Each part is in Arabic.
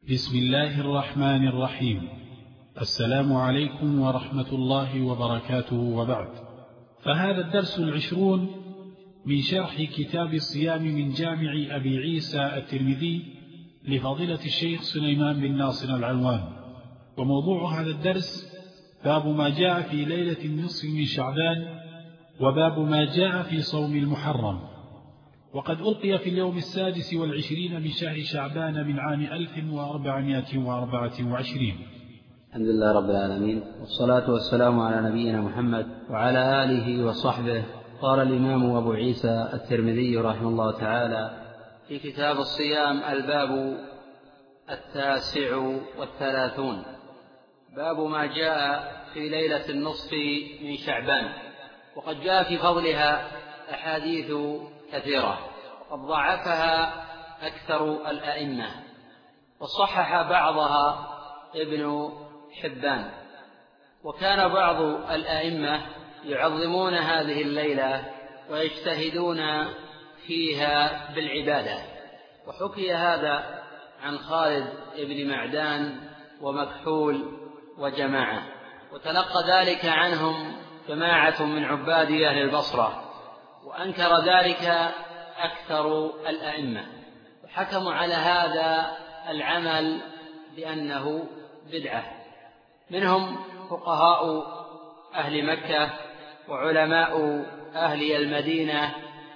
بسم الله الرحمن الرحيم. السلام عليكم ورحمة الله وبركاته، وبعد. فهذا الدرس 20 من شرح كتاب الصيام من جامع أبي عيسى الترمذي لفضيلة الشيخ سليمان بن ناصر العلوان. وموضوع هذا الدرس باب ما جاء في ليلة النصف من شعبان، وباب ما جاء في صوم المحرم. وقد ألقي في اليوم 26 من شهر شعبان من عام 1424. الحمد لله رب العالمين، والصلاة والسلام على نبينا محمد وعلى آله وصحبه. قال الإمام أبو عيسى الترمذي رحمه الله تعالى في كتاب الصيام: الباب 39، باب ما جاء في ليلة النصف من شعبان. وقد جاء في فضلها أحاديث كثيرة، وقد ضعفها أكثر الأئمة، وصحح بعضها ابن حبان. وكان بعض الأئمة يعظمون هذه الليلة ويجتهدون فيها بالعبادة، وحكي هذا عن خالد بن معدان ومكحول وجماعة، وتلقى ذلك عنهم جماعة من عباد أهل البصرة، وأنكر ذلك أكثر الأئمة، وحكموا على هذا العمل بأنه بدعة. منهم فقهاء أهل مكة وعلماء أهل المدينة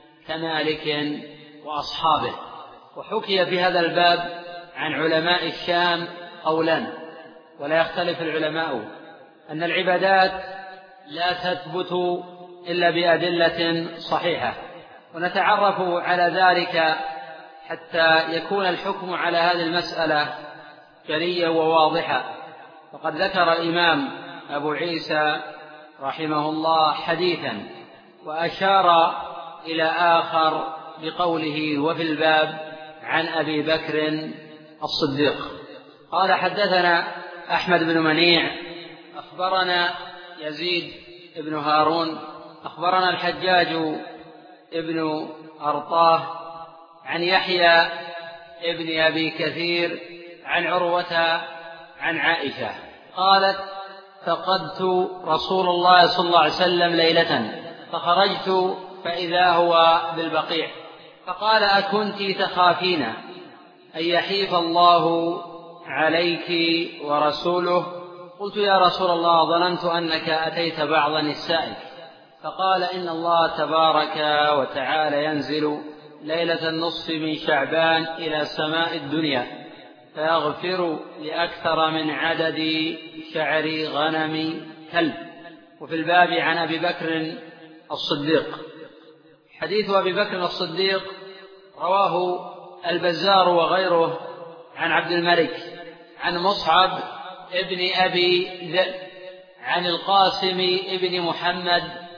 كمالك وأصحابه. وحكي في هذا الباب عن علماء الشام قولان، ولا يختلف العلماء أن العبادات لا تثبت إلا بأدلة صحيحة، ونتعرف على ذلك حتى يكون الحكم على هذه المسألة جليا وواضحا. وقد ذكر الإمام أبو عيسى رحمه الله حديثا وأشار إلى آخر بقوله: وفي الباب عن أبي بكر الصديق. قال: حدثنا أحمد بن منيع أخبرنا يزيد بن هارون أخبرنا الحجاج ابن أرطاه عن يحيى ابن أبي كثير عن عروة عن عائشة قالت: فقدت رسول الله صلى الله عليه وسلم ليلة، فخرجت فإذا هو بالبقيع، فقال: أكنت تخافين أن يحيف الله عليك ورسوله؟ قلت: يا رسول الله، ظننت أنك أتيت بعض نسائك. فقال: إن الله تبارك وتعالى ينزل ليلة النصف من شعبان إلى سماء الدنيا فيغفر لأكثر من عدد شعر غنم كلب. وفي الباب عن أبي بكر الصديق. حديث أبي بكر الصديق رواه البزار وغيره عن عبد الملك عن مصعب ابن أبي ذئب عن القاسم ابن محمد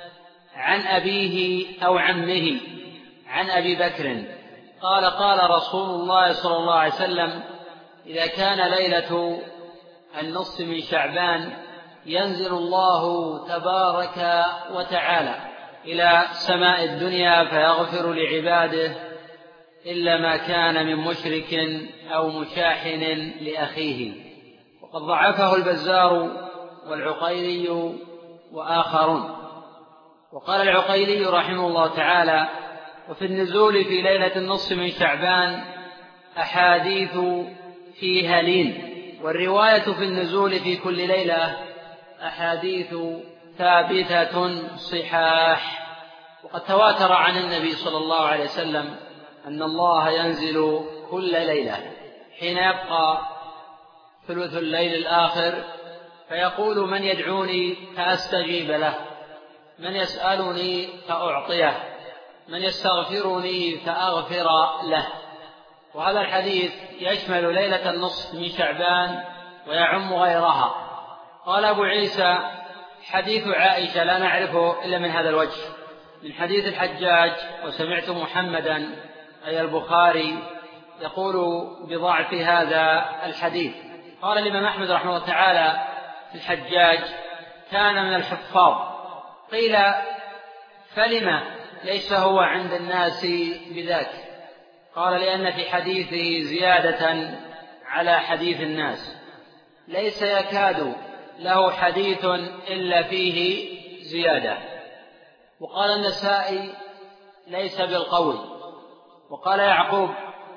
عن أبيه أو عمه عن أبي بكر قال: قال رسول الله صلى الله عليه وسلم: إذا كان ليلة النصف من شعبان ينزل الله تبارك وتعالى إلى سماء الدنيا فيغفر لعباده إلا ما كان من مشرك أو مشاحن لأخيه. وقد ضعفه البزار والعقيلي وآخرون. وقال العقيلي رحمه الله تعالى: وفي النزول في ليلة النصف من شعبان أحاديث فيها لين، والرواية في النزول في كل ليلة أحاديث ثابتة صحاح. وقد تواتر عن النبي صلى الله عليه وسلم أن الله ينزل كل ليلة حين يبقى ثلث الليل الآخر، فيقول: من يدعوني فأستجيب له، من يسألني فأعطيه، من يستغفرني فأغفر له. وهذا الحديث يشمل ليلة النصف من شعبان ويعم غيرها. قال أبو عيسى: حديث عائشة لا نعرفه إلا من هذا الوجه، من حديث الحجاج، وسمعت محمدا أي البخاري يقول بضعف هذا الحديث. قال الإمام أحمد رحمه الله تعالى في الحجاج: كان من الحفاظ. قيل: فلما ليس هو عند الناس بذاك؟ قال: لأن في حديثه زيادة على حديث الناس، ليس يكاد له حديث إلا فيه زيادة. وقال النسائي ليس بالقول. وقال يعقوب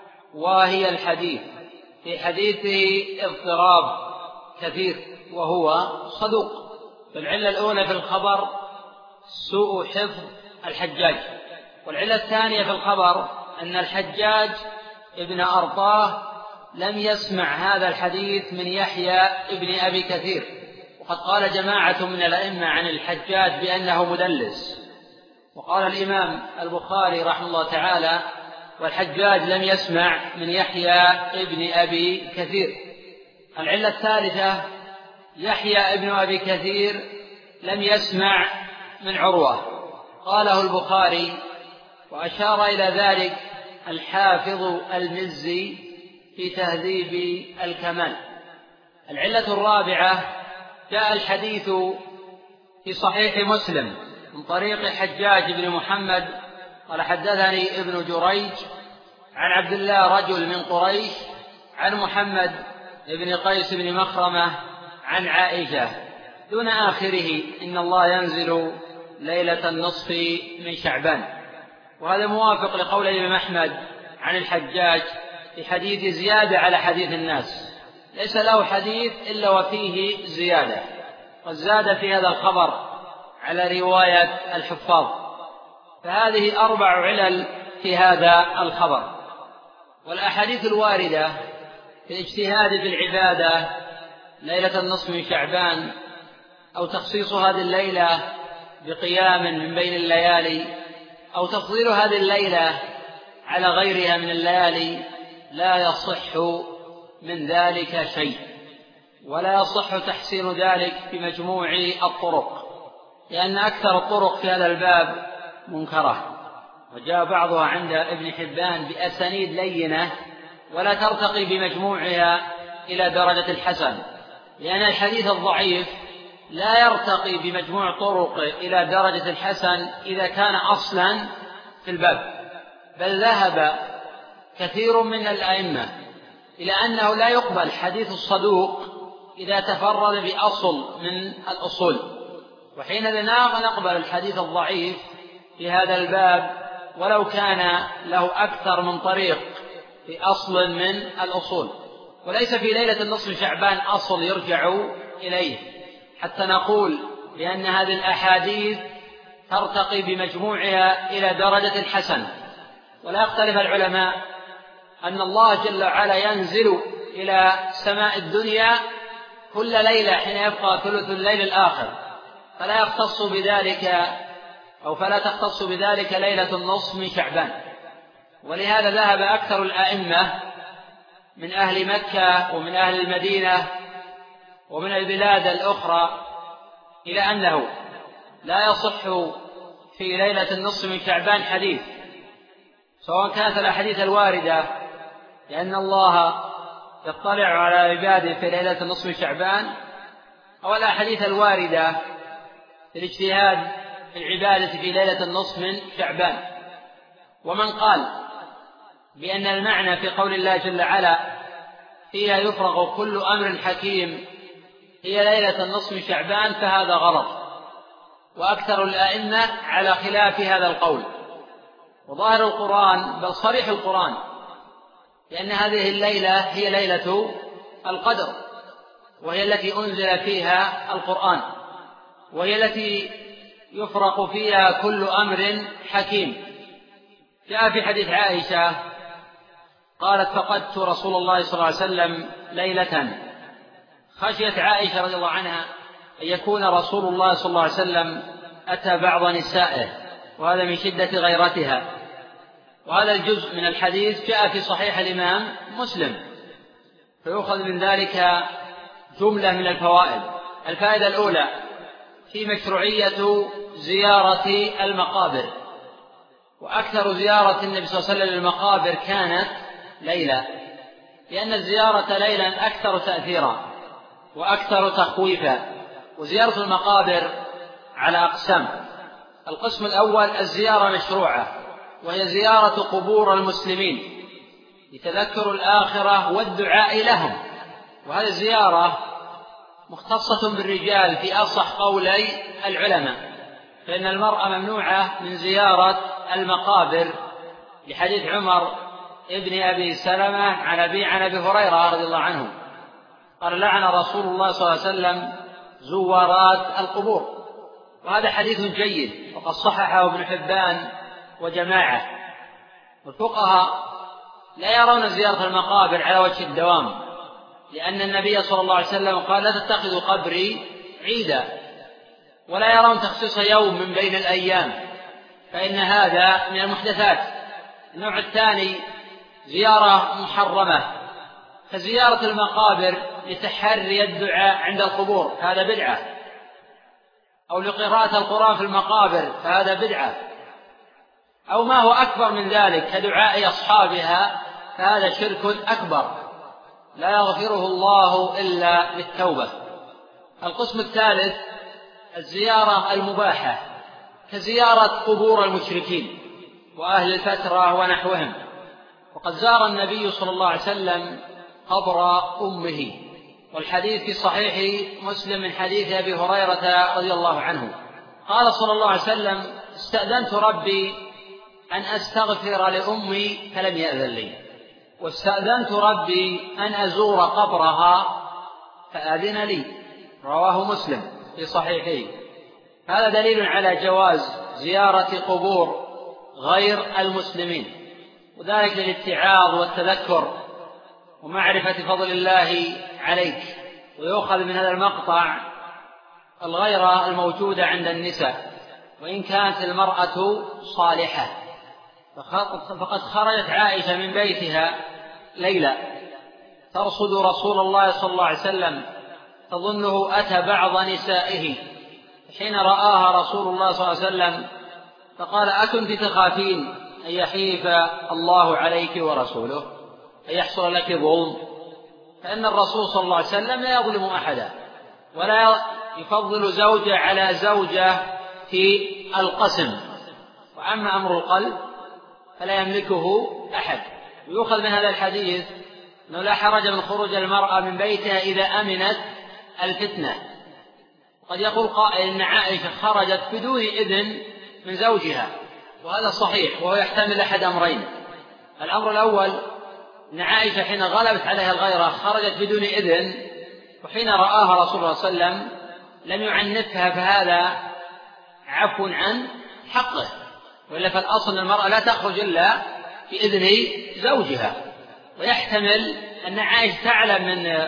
وهي الحديث، في حديثه اضطراب كثير وهو صدوق. فالعلة الأولى في الخبر سوء حفظ الحجاج، والعلة الثانية في الخبر أن الحجاج ابن أرطاه لم يسمع هذا الحديث من يحيى ابن أبي كثير، وقد قال جماعة من الأئمة عن الحجاج بأنه مدلس. وقال الإمام البخاري رحمه الله تعالى والحجاج لم يسمع من يحيى ابن أبي كثير. العلة الثالثة يحيى ابن أبي كثير لم يسمع من عروة، قاله البخاري وأشار إلى ذلك الحافظ المزي في تهذيب الكمال. العلة الرابعة جاء الحديث في صحيح مسلم من طريق حجاج بن محمد قال حدثني ابن جريج عن عبد الله رجل من قريش عن محمد بن قيس بن مخرمة عن عائشة دون آخره إن الله ينزل ليلة النصف من شعبان. وهذا موافق لقول الإمام أحمد عن الحجاج في حديث زيادة على حديث الناس، ليس له حديث إلا وفيه زيادة، قد زاد في هذا الخبر على رواية الحفاظ. فهذه 4 علل في هذا الخبر. والأحاديث الواردة في الاجتهاد في العبادة ليلة النصف من شعبان أو تخصيص هذه الليلة بقيام من بين الليالي أو تفضيل هذه الليلة على غيرها من الليالي لا يصح من ذلك شيء، ولا يصح تحسين ذلك بمجموع الطرق، لأن أكثر الطرق في هذا الباب منكرة، وجاء بعضها عند ابن حبان بأسانيد لينة ولا ترتقي بمجموعها إلى درجة الحسن، لأن الحديث الضعيف لا يرتقي بمجموع طرق إلى درجة الحسن إذا كان أصلا في الباب. بل ذهب كثير من الأئمة إلى أنه لا يقبل حديث الصدوق إذا تفرد بأصل من الأصول، وحينئذ نقبل الحديث الضعيف في هذا الباب ولو كان له أكثر من طريق في أصل من الأصول. وليس في ليلة النصف شعبان أصل يرجع إليه حتى نقول بأن هذه الأحاديث ترتقي بمجموعها إلى درجة الحسن. ولا يختلف العلماء أن الله جل وعلا ينزل إلى سماء الدنيا كل ليلة حين يبقى ثلث الليل الآخر، فلا تختص بذلك ليلة النصف من شعبان. ولهذا ذهب أكثر الأئمة من أهل مكة ومن أهل المدينة ومن البلاد الأخرى إلى أنه لا يصح في ليلة النصف من شعبان حديث، سواء كانت الأحاديث الواردة لأن الله يطلع على عباده في ليلة النصف من شعبان، أو الأحاديث الواردة في الاجتهاد في العبادة في ليلة النصف من شعبان. ومن قال بأن المعنى في قول الله جل وعلا فيها يفرغ كل أمر حكيم هي ليلة النصف من شعبان فهذا غلط، وأكثر الأئمة على خلاف هذا القول. وظاهر القرآن بل صريح القرآن لأن هذه الليلة هي ليلة القدر، وهي التي أنزل فيها القرآن، وهي التي يفرق فيها كل أمر حكيم. جاء في حديث عائشة قالت فقدت رسول الله صلى الله عليه وسلم ليلة، خشيت عائشة رضي الله عنها أن يكون رسول الله صلى الله عليه وسلم أتى بعض نسائه، وهذا من شدة غيرتها. وهذا الجزء من الحديث جاء في صحيح الإمام مسلم، فيؤخذ من ذلك جملة من الفوائد. الفائدة الأولى في مشروعية زيارة المقابر، وأكثر زيارة النبي صلى الله عليه وسلم للمقابر كانت ليلة، لأن الزيارة ليلا أكثر تأثيرا وأكثر تخويفا. وزيارة المقابر على أقسام: القسم الأول الزيارة مشروعة، وهي زيارة قبور المسلمين لتذكر الآخرة والدعاء لهم. وهذه الزيارة مختصة بالرجال في أصح قولي العلماء، فإن المرأة ممنوعة من زيارة المقابر لحديث عمر ابن أبي سلمة عن أبي هريرة رضي الله عنه قال: لعن رسول الله صلى الله عليه وسلم زوارات القبور. وهذا حديث جيد وقد صححه ابن حبان وجماعة. والفقهاء لا يرون زيارة المقابر على وجه الدوام، لأن النبي صلى الله عليه وسلم قال: لا تتخذوا قبري عيدا. ولا يرون تخصيص يوم من بين الأيام، فإن هذا من المحدثات. النوع الثاني زيارة محرمة، فزيارة المقابر لتحري الدعاء عند القبور، هذا بدعة، أو لقراءة القرآن في المقابر، فهذا بدعة، أو ما هو أكبر من ذلك كدعاء أصحابها، فهذا شرك أكبر لا يغفره الله إلا بالتوبة. القسم الثالث الزيارة المباحة، كزيارة قبور المشركين وأهل الفترة ونحوهم. وقد زار النبي صلى الله عليه وسلم قبر أمه، والحديث في صحيح مسلم من حديث أبي هريرة رضي الله عنه قال صلى الله عليه وسلم: استأذنت ربي أن أستغفر لأمي فلم يأذن لي، واستأذنت ربي أن أزور قبرها فأذن لي. رواه مسلم في صحيحه. هذا دليل على جواز زيارة قبور غير المسلمين، وذلك للاتعاظ والتذكر ومعرفة فضل الله عليك. ويؤخذ من هذا المقطع الغيرة الموجودة عند النساء، وإن كانت المرأة صالحة. فقد خرجت عائشة من بيتها ليلة ترصد رسول الله صلى الله عليه وسلم، تظنه أتى بعض نسائه، حين رآها رسول الله صلى الله عليه وسلم فقال: أكنت تخافين أن يحيف الله عليك ورسوله، أن يحصل لك ظلم؟ فإن الرسول صلى الله عليه وسلم لا يظلم أحدا، ولا يفضل زوجة على زوجة في القسم. وأما أمر القلب فلا يملكه أحد. ويؤخذ من هذا الحديث أنه لا حرج من خروج المرأة من بيتها إذا أمنت الفتنة. قد يقول قائل إن عائشة خرجت بدون إذن من زوجها، وهذا صحيح، وهو يحتمل أحد أمرين. الأمر الأول أن عائشة حين غلبت عليها الغيرة خرجت بدون إذن، وحين رآها رسول الله صلى الله عليه وسلم لم يعنفها، فهذا عفو عن حقه. وإلا فالأصل أن المرأة لا تخرج إلا بإذن زوجها. ويحتمل أن عائشة تعلم من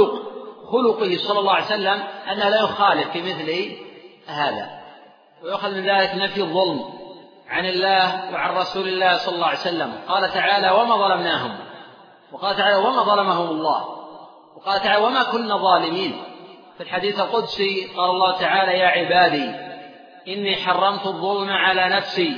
خلقه صلى الله عليه وسلم أنه لا يخالف في مثل هذا. ويأخذ من ذلك نفي الظلم عن الله وعن رسول الله صلى الله عليه وسلم. قال تعالى: وما ظلمناهم، وقال تعالى: وما ظلمهم الله، وقال تعالى: وما كنا ظالمين. في الحديث القدسي قال الله تعالى: يا عبادي إني حرمت الظلم على نفسي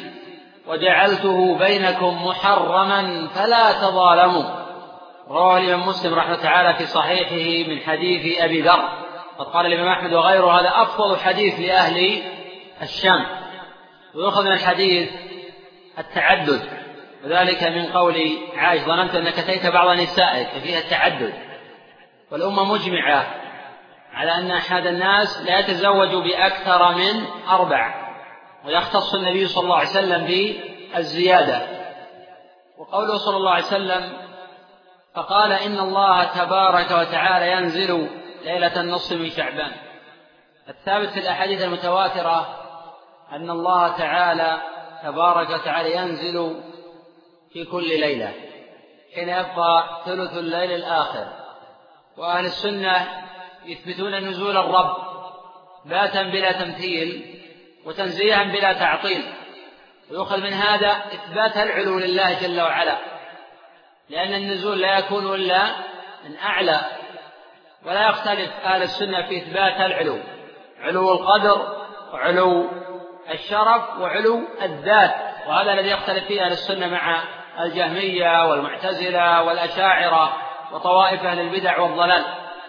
وجعلته بينكم محرما فلا تظالموا. رواه الإمام مسلم رحمه تعالى في صحيحه من حديث أبي ذر. قد قال الإمام أحمد وغيره: هذا أفضل حديث لأهل الشام. ويؤخذ من الحديث التعدد، وذلك من قول عائشة: ظننت أنك أتيت بعض نسائك، ففيها التعدد. والأمة مجمعة على أن أحد الناس لا يتزوج بأكثر من 4، ويختص النبي صلى الله عليه وسلم بالزيادة. وقوله صلى الله عليه وسلم: فقال إن الله تبارك وتعالى ينزل ليلة النصف من شعبان. الثابت في الأحاديث المتواترة أن الله تعالى تبارك وتعالى ينزل في كل ليلة حين يبقى ثلث الليل الآخر. وأهل السنة يثبتون نزول الرب باتا بلا تمثيل وتنزيها بلا تعطيل. ويؤخذ من هذا إثبات العلو لله جل وعلا، لأن النزول لا يكون إلا من أعلى. ولا يختلف أهل السنة في إثبات العلو، علو القدر وعلو الشرف وعلو الذات. وهذا الذي يختلف فيه أهل السنة مع الجهمية والمعتزلة والأشاعرة وطوائف أهل البدع والضلال.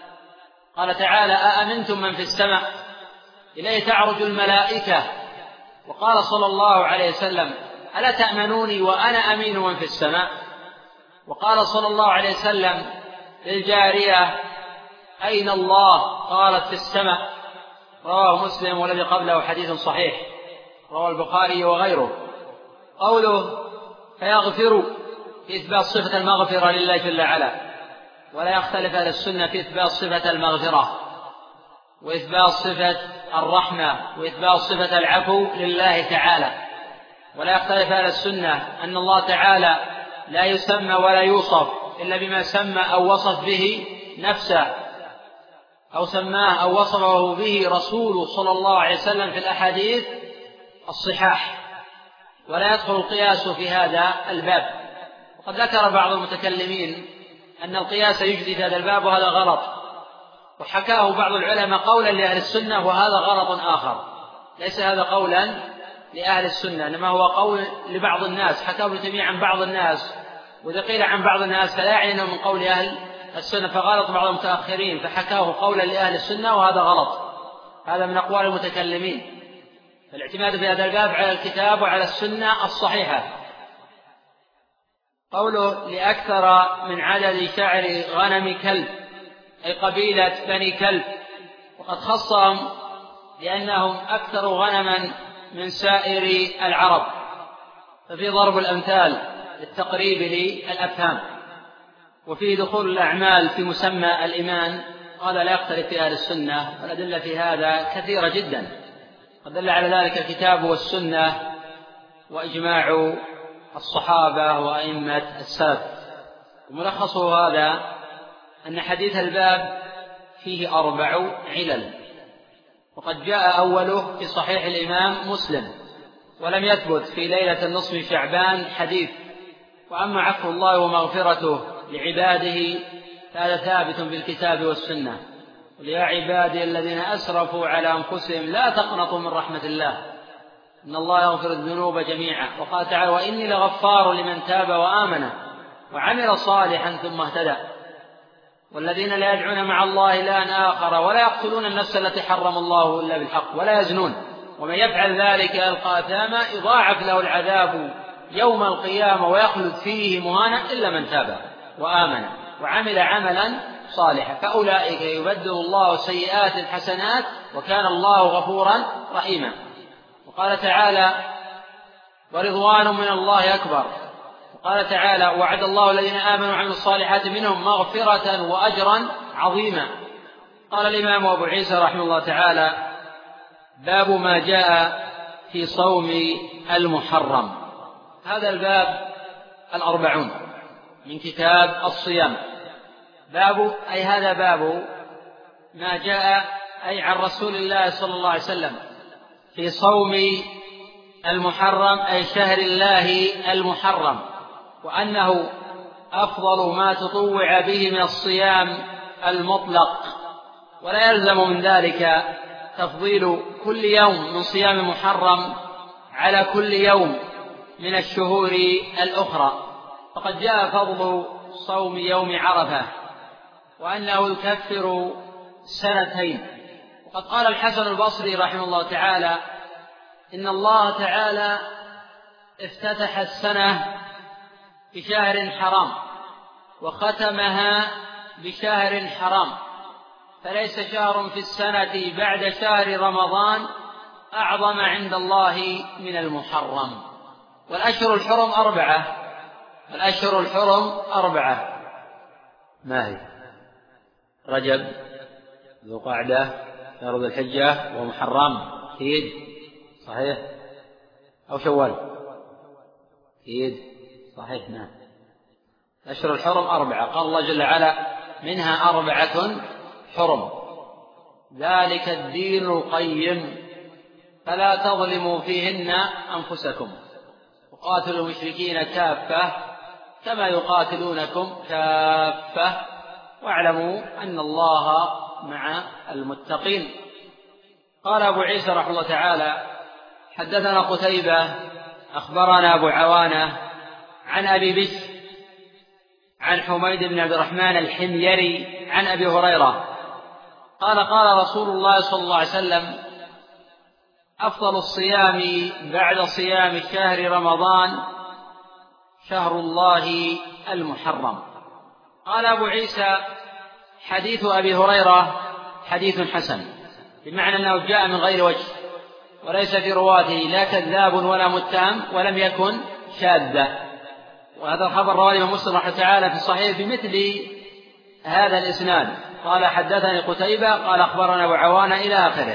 قال تعالى: أأمنتم من في السماء إليه تعرج الملائكة. وقال صلى الله عليه وسلم: ألا تأمنوني وأنا أمين من في السماء؟ وقال صلى الله عليه وسلم للجارية: أين الله؟ قالت: في السماء. رواه مسلم والذي قبله حديث صحيح، رواه البخاري وغيره. قوله فيغفر في إثبات صفة المغفرة لله جل وعلا، ولا يختلف أهل السنة في إثبات صفة المغفرة وإثبات صفة الرحمة وإثبات صفة العفو لله تعالى. ولا يختلف أهل السنة أن الله تعالى لا يسمى ولا يوصف إلا بما سمى أو وصف به نفسه، أو سماه أو وصفه به رسوله صلى الله عليه وسلم في الأحاديث الصحاح، ولا يدخل القياس في هذا الباب. وقد ذكر بعض المتكلمين أن القياس يجدي في هذا الباب، وهذا غلط، وحكاه بعض العلماء قولا لأهل السنة، وهذا غلط آخر. ليس هذا قولا لأهل السنة، إنما هو قول لبعض الناس، حكاه ابن تيمية عن بعض الناس، وإذا قيل عن بعض الناس فلا يعني أنه من قول أهل السنة، فغلط بعض المتأخرين فحكاه قولا لأهل السنة، وهذا غلط. هذا من أقوال المتكلمين. فالاعتماد في هذا الباب على الكتاب وعلى السنة الصحيحة. قوله لأكثر من عدد شعر غنم كلب، أي قبيلة بني كلب، وقد خصهم لأنهم أكثر غنما من سائر العرب، ففي ضرب الأمثال للتقريب للأفهام، وفيه دخول الأعمال في مسمى الإيمان. هذا لا يختلف في أهل السنة، والأدلة في هذا كثيرة جدا، قد دل على ذلك الكتاب والسنة وإجماع الصحابة وأئمة السلف. وملخص هذا أن حديث الباب فيه 4 علل، وقد جاء أوله في صحيح الإمام مسلم، ولم يثبت في ليلة النصف شعبان حديث. وأما عفو الله ومغفرته لعباده فهذا ثابت بالكتاب والسنة. يا عبادي الذين أسرفوا على أنفسهم لا تقنطوا من رحمة الله إن الله يغفر الذنوب جميعا. وقال تعالى: وإني لغفار لمن تاب وآمن وعمل صالحا ثم اهتدى. والذين لا يدعون مع الله إلها آخر ولا يقتلون النفس التي حرم الله إلا بالحق ولا يزنون ومن يفعل ذلك يلقى أثاما يضاعف له العذاب يوم القيامة ويخلد فيه مهانا إلا من تاب وآمن وعمل عملا صالحا فأولئك يبدل الله سيئات الحسنات وكان الله غفورا رحيما. وقال تعالى: ورضوان من الله أكبر. وقال تعالى: وعد الله الذين آمنوا وعملوا الصالحات منهم مغفرة وأجرا عظيما. قال الإمام أبو عيسى رحمه الله تعالى: باب ما جاء في صوم المحرم. هذا الباب 40 من كتاب الصيام. باب أي هذا باب ما جاء أي عن رسول الله صلى الله عليه وسلم في صوم المحرم أي شهر الله المحرم، وأنه أفضل ما تطوع به من الصيام المطلق، ولا يلزم من ذلك تفضيل كل يوم من صيام محرم على كل يوم من الشهور الأخرى. فقد جاء فضل صوم يوم عرفة وأنه يكفر سنتين. وقد قال الحسن البصري رحمه الله تعالى: إن الله تعالى افتتح السنة بشهر حرام وختمها بشهر حرام، فليس شهر في السنة بعد شهر رمضان أعظم عند الله من المحرم. والأشهر الحرم 4. الأشهر الحرم 4 ما هي؟ رجب، ذو قعدة، شهر ذو الحجة، ومحرم أكيد صحيح، أو شوال أكيد صحيح. نعم، الأشهر الحرم 4. قال الله جل وعلا: منها 4 حرم ذلك الدين القيم فلا تظلموا فيهن أنفسكم وقاتلوا المشركين كافة كما يقاتلونكم كافة واعلموا أن الله مع المتقين. قال أبو عيسى رحمه الله تعالى: حدثنا قتيبة أخبرنا أبو عوانة عن أبي بشر عن حميد بن عبد الرحمن الحميري عن أبي هريرة قال: قال رسول الله صلى الله عليه وسلم: أفضل الصيام بعد صيام شهر رمضان شهر الله المحرم. قال أبو عيسى: حديث أبي هريرة حديث حسن، بمعنى أنه جاء من غير وجه، وليس في رواته لا كذاب ولا متهم، ولم يكن شاذا. وهذا الخبر رواه الإمام مسلم رحمه الله تعالى في الصحيح بمثل هذا الإسناد. قال: حدثني قتيبة قال أخبرنا أبو عوانة إلى آخره.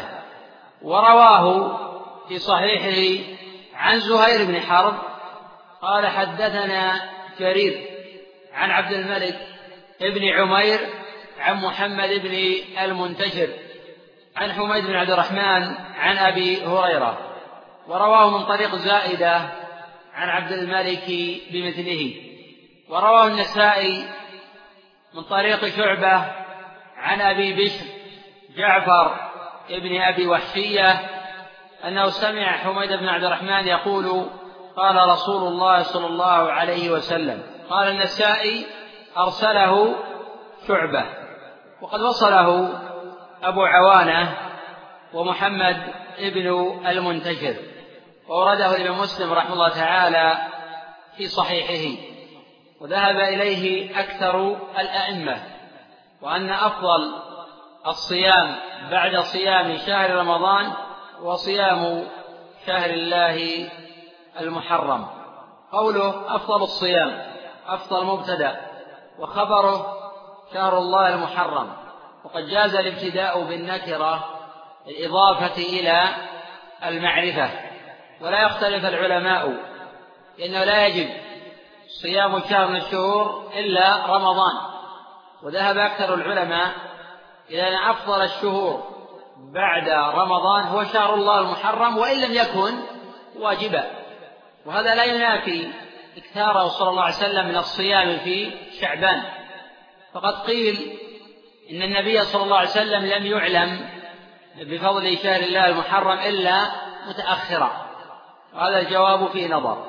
ورواه في صحيحه عن زهير بن حرب قال: حدثنا جرير عن عبد الملك ابن عمير عن محمد بن المنتشر عن حميد بن عبد الرحمن عن أبي هريرة. ورواه من طريق زائدة عن عبد الملك بمثله. ورواه النسائي من طريق شعبة عن أبي بشر جعفر ابن أبي وحشية أنه سمع حميد بن عبد الرحمن يقول: قال رسول الله صلى الله عليه وسلم. قال النسائي: أرسله شعبة. وقد وصله أبو عوانة ومحمد ابن المنتشر، وورده الإمام مسلم رحمه الله تعالى في صحيحه. وذهب إليه أكثر الأئمة، وأن أفضل الصيام بعد صيام شهر رمضان وصيام شهر الله المحرم. قوله أفضل الصيام، أفضل مبتدأ، وخبره شهر الله المحرم. وقد جاز الابتداء بالنكرة الإضافة إلى المعرفة. ولا يختلف العلماء لأنه لا يجب صيام شهر من الشهور إلا رمضان. وذهب أكثر العلماء إلى أن أفضل الشهور بعد رمضان هو شهر الله المحرم، وإن لم يكن واجبا. وهذا لا ينافي اكثاره صلى الله عليه وسلم من الصيام في شعبان. فقد قيل إن النبي صلى الله عليه وسلم لم يعلم بفضل شهر الله المحرم إلا متأخرا، وهذا الجواب فيه نظر.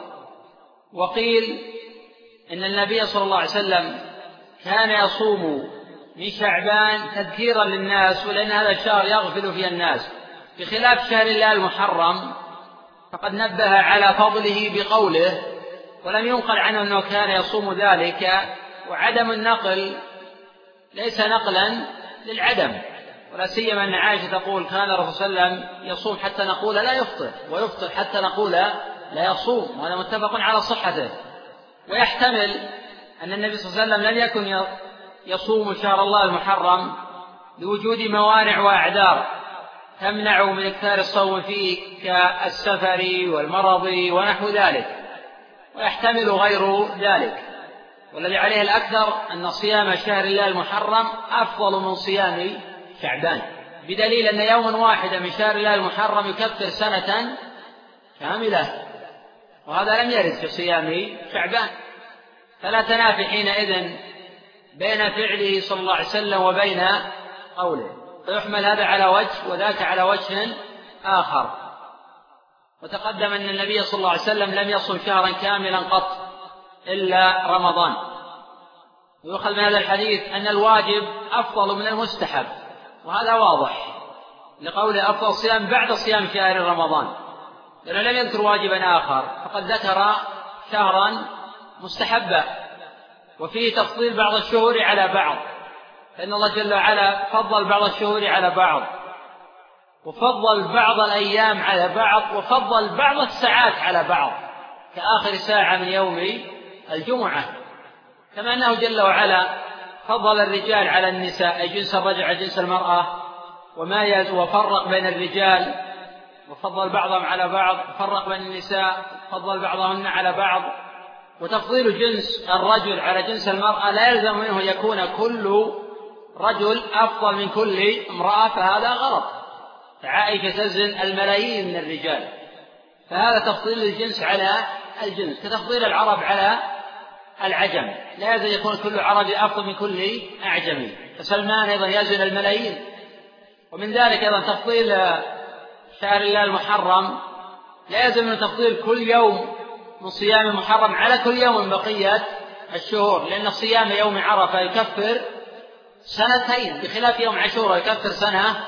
وقيل إن النبي صلى الله عليه وسلم كان يصوم من شعبان تذكيرا للناس، ولأن هذا الشهر يغفل فيه الناس، بخلاف شهر الله المحرم فقد نبه على فضله بقوله، ولم ينقل عنه أنه كان يصوم ذلك. وعدم النقل ليس نقلا للعدم، ولا سيما أن عائشة تقول: كان الرسول صلى الله عليه وسلم يصوم حتى نقول لا يفطر، ويفطر حتى نقول لا يصوم، وهذا متفق على صحته. ويحتمل أن النبي صلى الله عليه وسلم لم يكن يصوم شهر الله المحرم لوجود موانع وأعذار تمنع من إكثار الصوم فيه كالسفر والمرض ونحو ذلك، ويحتمل غير ذلك. والذي عليه الأكثر أن صيام شهر الله المحرم أفضل من صيام شعبان، بدليل أن يوما واحدا من شهر الله المحرم يكفر سنة كاملة، وهذا لم يرد في صيام شعبان. فلا تنافي حينئذ بين فعله صلى الله عليه وسلم وبين قوله، فيحمل هذا على وجه وذاك على وجه آخر. وتقدم أن النبي صلى الله عليه وسلم لم يصم شهرا كاملا قط إلا رمضان. ويؤخذ من هذا الحديث أن الواجب أفضل من المستحب، وهذا واضح لقوله أفضل الصيام بعد صيام شهر رمضان، لأنه لم يذكر واجبا آخر، فقد ذكر شهرا مستحبا. وفيه تفضيل بعض الشهور على بعض، فإن الله جل وعلا فضل بعض الشهور على بعض، وفضل بعض الأيام على بعض، وفضل بعض الساعات على بعض، كآخر ساعة من يوم الجمعة. كما أنه جل وعلا فضل الرجال على النساء، أي جنس الرجل على جنس المرأة، وفرق بين الرجال، وفضل بعضهم على بعض، وفرق بين النساء، فضل بعضهن على بعض. وتفضيل جنس الرجل على جنس المرأة لا يلزم منه يكون كل رجل أفضل من كل امرأة، فهذا غلط. فعائشة تزن الملايين من الرجال، فهذا تفضيل الجنس على الجنس، كتفضيل العرب على العجم، لا يلزم يكون كل عربي أفضل من كل أعجمي. فسلمان أيضا يزن الملايين. ومن ذلك أيضا تفضيل شهر الله المحرم لا يلزم من تفضيل كل يوم من صيام المحرم على كل يوم من بقية الشهور، لأن صيام يوم عرفة يكفر سنتين، بخلاف يوم عاشوراء يكفر سنة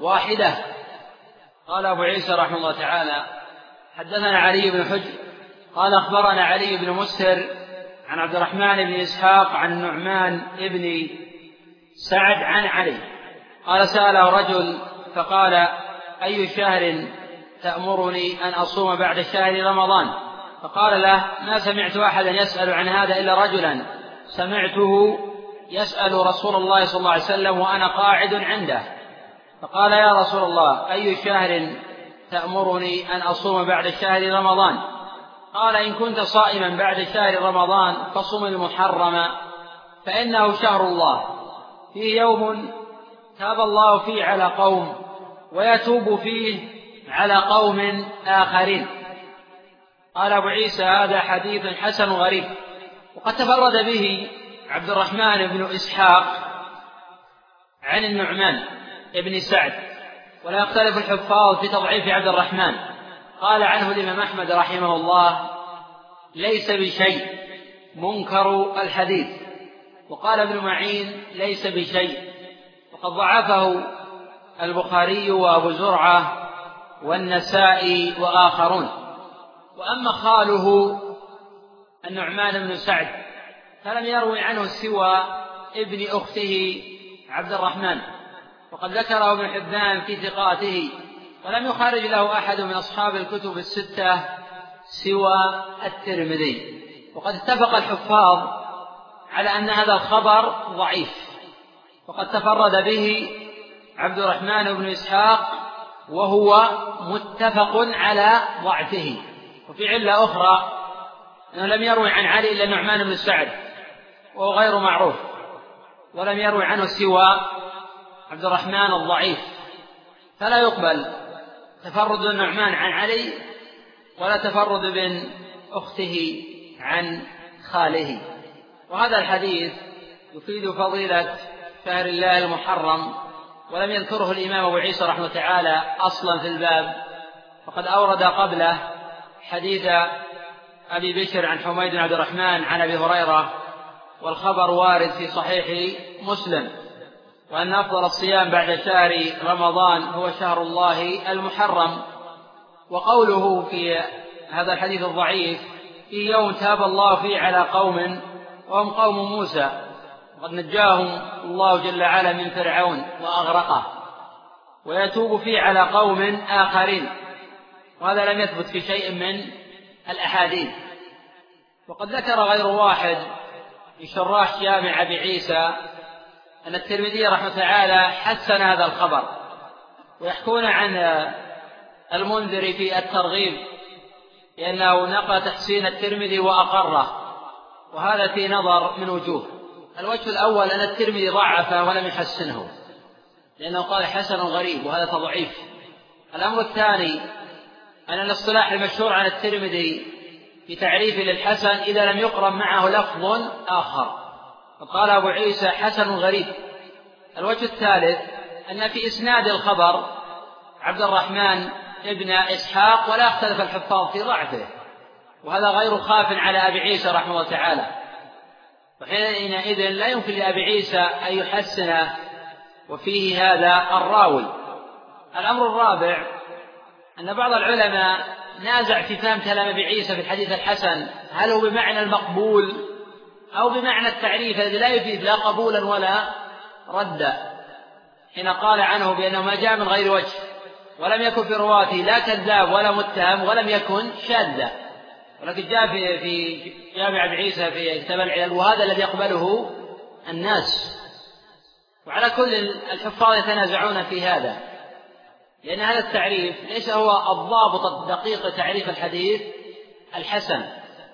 واحدة. قال أبو عيسى رحمه الله تعالى: حدثنا علي بن حجر قال أخبرنا علي بن مسهر عن عبد الرحمن بن إسحاق عن النعمان بن سعد عن علي قال سأله رجل فقال أي شهر تأمرني أن أصوم بعد شهر رمضان؟ فقال له ما سمعت أحدا يسأل عن هذا إلا رجلا سمعته يسأل رسول الله صلى الله عليه وسلم وأنا قاعد عنده. فقال يا رسول الله أي شهر تأمرني أن أصوم بعد شهر رمضان؟ قال إن كنت صائما بعد شهر رمضان فصم المحرم فإنه شهر الله فيه يوم تاب الله فيه على قوم ويتوب فيه على قوم آخرين. قال أبو عيسى هذا حديث حسن غريب. وقد تفرد به عبد الرحمن بن إسحاق عن النعمان بن سعد ولا يختلف الحفاظ في تضعيف عبد الرحمن. قال عنه الإمام أحمد رحمه الله ليس بشيء منكر الحديث. وقال ابن معين ليس بشيء. وقد ضعفه البخاري وأبو زرعة والنسائي وآخرون. وأما خاله النعمان بن سعد فلم يروي عنه سوى ابن أخته عبد الرحمن وقد ذكره ابن حبان في ثقاته ولم يخرج له أحد من أصحاب الكتب الستة سوى الترمذي. وقد اتفق الحفاظ على أن هذا الخبر ضعيف وقد تفرد به عبد الرحمن بن إسحاق وهو متفق على ضعفه. وفي علة أخرى أنه لم يروي عن علي إلا النعمان بن سعد وهو غير معروف ولم يروي عنه سوى عبد الرحمن الضعيف فلا يقبل تفرد النعمان عن علي ولا تفرد بن أخته عن خاله. وهذا الحديث يفيد فضيلة شهر الله المحرم ولم يذكره الإمام أبو عيسى رحمه تعالى أصلا في الباب فقد أورد قبله حديث أبي بشر عن حميد بن عبد الرحمن عن أبي هريرة والخبر وارد في صحيح مسلم وأن أفضل الصيام بعد شهر رمضان هو شهر الله المحرم. وقوله في هذا الحديث الضعيف في يوم تاب الله فيه على قوم وهم قوم موسى وقد نجاهم الله جل وعلا من فرعون وأغرقه ويتوب فيه على قوم آخرين وهذا لم يثبت في شيء من الأحاديث. وقد ذكر غير واحد في شراح جامع أبي عيسى أن الترمذي رحمه تعالى حسن هذا الخبر ويحكون عن المنذر في الترغيب لأنه نقل تحسين الترمذي وأقره وهذا في نظر من وجوه. الوجه الأول أن الترمذي ضعفه ولم يحسنه لأنه قال حسن غريب وهذا تضعيف. الأمر الثاني أن الاصطلاح المشهور عن الترمذي في تعريفه للحسن إذا لم يقرن معه لفظ آخر فقال أبو عيسى حسن غريب. الوجه الثالث أن في إسناد الخبر عبد الرحمن ابن إسحاق ولا اختلف الحفاظ في ضعفه وهذا غير خاف على أبي عيسى رحمه الله تعالى وحينئذ لا يمكن لأبي عيسى أن يحسنه وفيه هذا الراوي. الأمر الرابع أن بعض العلماء نازع في فهم كلام أبي عيسى في الحديث الحسن هل هو بمعنى المقبول أو بمعنى التعريف الذي لا يفيد لا قبولا ولا ردا حين قال عنه بأنه ما جاء من غير وجه ولم يكن في رواته لا كذاب ولا متهم ولم يكن شاذا ولكن جاء في جامع أبي عيسى في كتاب العلل وهذا الذي يقبله الناس. وعلى كل الحفاظ يتنازعون في هذا لأن هذا التعريف ليس هو الضابط الدقيق لتعريف الحديث الحسن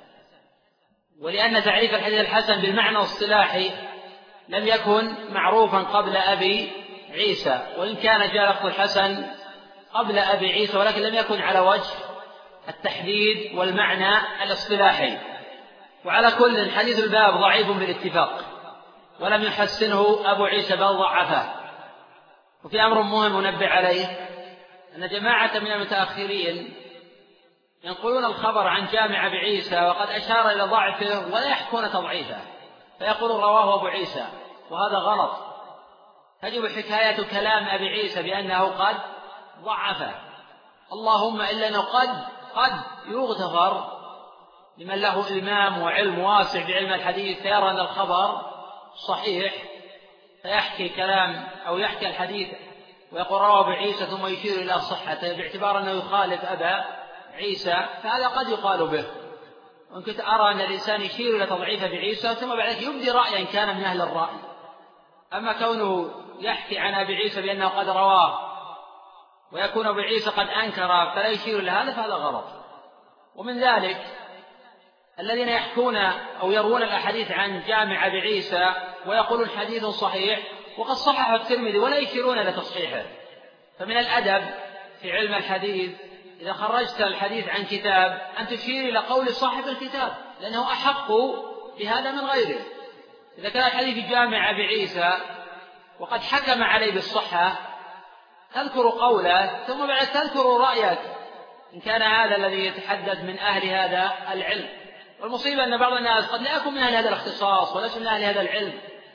ولأن تعريف الحديث الحسن بالمعنى الاصطلاحي لم يكن معروفا قبل أبي عيسى وإن كان جاء لفظ الحسن قبل أبي عيسى ولكن لم يكن على وجه التحديد والمعنى الاصطلاحي. وعلى كل حديث الباب ضعيف بالاتفاق ولم يحسنه أبو عيسى بل ضعفه. وفي أمر مهم ننبه عليه أن جماعة من المتأخرين ينقلون الخبر عن جامع أبي عيسى وقد أشار إلى ضعفه ولا يحكون تضعيفه فيقول رواه أبو عيسى وهذا غلط. تجب حكاية كلام أبي عيسى بأنه قد ضعفه اللهم إلا أنه قد يغتفر لمن له إلمام وعلم واسع بعلم الحديث فيرى أن الخبر صحيح فيحكي كلام أو يحكي الحديث ويقول رواه أبو عيسى ثم يشير إلى صحته باعتبار أنه يخالف أبا عيسى، فهذا قد يقال به. وإن كنت أرى أن الإنسان يشير إلى تضعيف أبي عيسى ثم بعد ذلك يبدي رأيا كان من أهل الرأي. أما كونه يحكي عن أبي عيسى بأنه قد رواه ويكون أبو عيسى قد أنكر فلا يشير لهذا فهذا غلط. ومن ذلك الذين يحكون أو يروون الأحاديث عن جامع أبي عيسى ويقولون حديث صحيح وقد صححه الترمذي ولا يشيرون إلى تصحيحه. فمن الأدب في علم الحديث إذا خرجت الحديث عن كتاب أن تشير إلى قول صاحب الكتاب لأنه أحق بهذا من غيره. إذا كان الحديث جامع أبي عيسى وقد حكم عليه بالصحة تذكر قوله ثم بعد تذكر رأيك إن كان هذا الذي يتحدث من أهل هذا العلم. والمصيبة أن بعض الناس قد لا يكون من أهل هذا الاختصاص وليس من أهل هذا العلم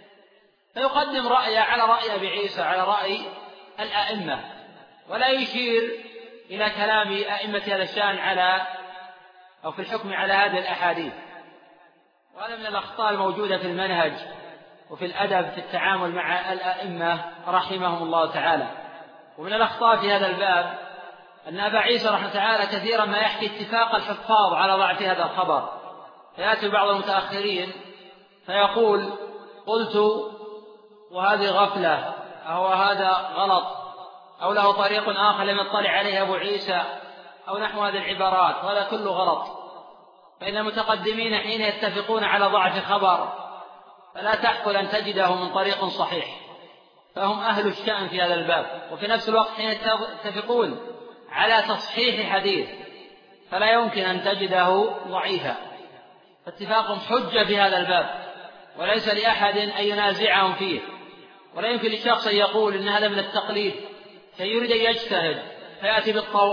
فيقدم رأيه على رأي أبي عيسى على رأي الأئمة ولا يشير إلى كلام أئمة هذا الشأن على أو في الحكم على هذه الأحاديث. وهذا من الأخطاء الموجودة في المنهج وفي الأدب في التعامل مع الأئمة رحمهم الله تعالى. ومن الأخطاء في هذا الباب أن أبا عيسى رحمه الله تعالى كثيرا ما يحكي اتفاق الحفاظ على ضعف هذا الخبر، فيأتي بعض المتأخرين فيقول قلت وهذه غفلة أو هذا غلط أو له طريق آخر لم يطلع عليه أبو عيسى أو نحو هذه العبارات، وهذا كله غلط. فإن المتقدمين حين يتفقون على ضعف خبر فلا تحقل أن تجده من طريق صحيح، فهم أهل الشأن في هذا الباب. وفي نفس الوقت حين يتفقون على تصحيح حديث فلا يمكن أن تجده ضعيفا، فاتفاقهم حجة في هذا الباب وليس لأحد أن ينازعهم فيه. ولا يمكن لشخص أن يقول إن هذا من التقليد فيريد أن يجتهد فيأتي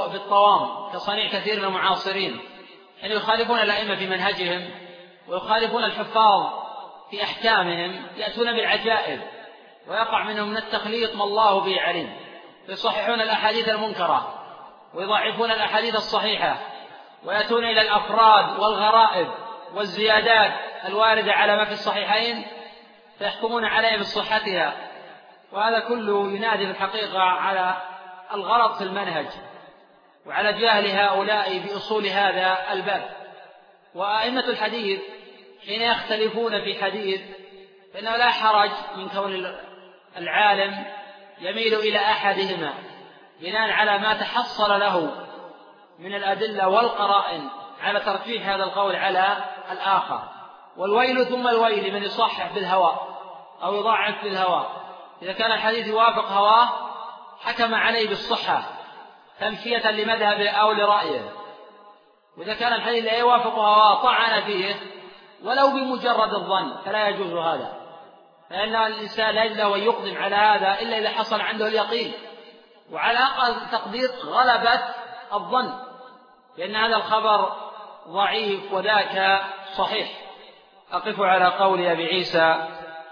بالطوام كصنيع كثير من المعاصرين حين يخالفون الأئمة في منهجهم ويخالفون الحفاظ في أحكامهم يأتون بالعجائب ويقع منهم من التخليط ما الله به عليم، فيصححون الأحاديث المنكرة ويضعفون الأحاديث الصحيحة ويأتون إلى الأفراد والغرائب والزيادات الواردة على ما في الصحيحين فيحكمون عليها بصحتها. وهذا كله ينادي في الحقيقة على الغلط في المنهج وعلى جهل هؤلاء بأصول هذا الباب. وأئمة الحديث حين يختلفون في حديث فإنه لا حرج من كون العالم يميل إلى أحدهما بناء على ما تحصل له من الأدلة والقرائن على ترجيح هذا القول على الآخر. والويل ثم الويل من يصحح بالهوى أو يضعف بالهوى. إذا كان الحديث يوافق هواه حكم عليه بالصحة تمشية لمذهبه أو لرأيه، وإذا كان الحديث لا يوافق هواه طعن فيه ولو بمجرد الظن فلا يجوز هذا، فإن الإنسان لا يجوز أن يقدم على هذا إلا إذا حصل عنده اليقين وعلى أقل تقدير غلبة الظن، لأن هذا الخبر ضعيف وذاك صحيح. أقف على قول أبي عيسى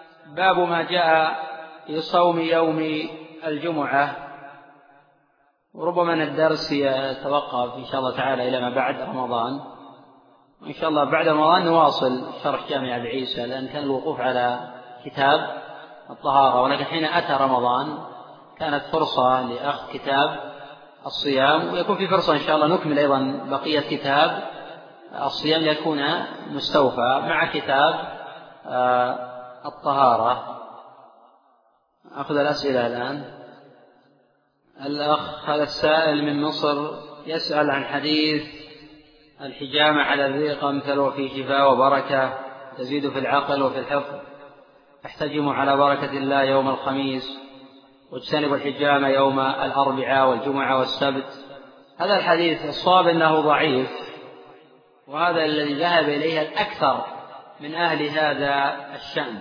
باب ما جاء في صوم يوم الجمعة. وربما أن الدرس يتوقف إن شاء الله تعالى إلى ما بعد رمضان، وإن شاء الله بعد رمضان نواصل شرح جامع أبي عيسى، لأن كان الوقوف على كتاب الطهارة، ولكن حين أتى رمضان كانت فرصة لأخذ كتاب الصيام، ويكون في فرصة إن شاء الله نكمل أيضا بقية كتاب الصيام ليكون مستوفى مع كتاب الطهارة. أخذ الأسئلة الآن. الأخ هذا السائل من مصر يسأل عن حديث الحجامة على الريق أمثل في شفاء وبركة تزيد في العقل وفي الحفظ، احتجموا على بركة الله يوم الخميس واجتنبوا الحجامة يوم الأربعاء والجمعة والسبت. هذا الحديث الصواب أنه ضعيف، وهذا الذي ذهب إليه الأكثر من أهل هذا الشأن.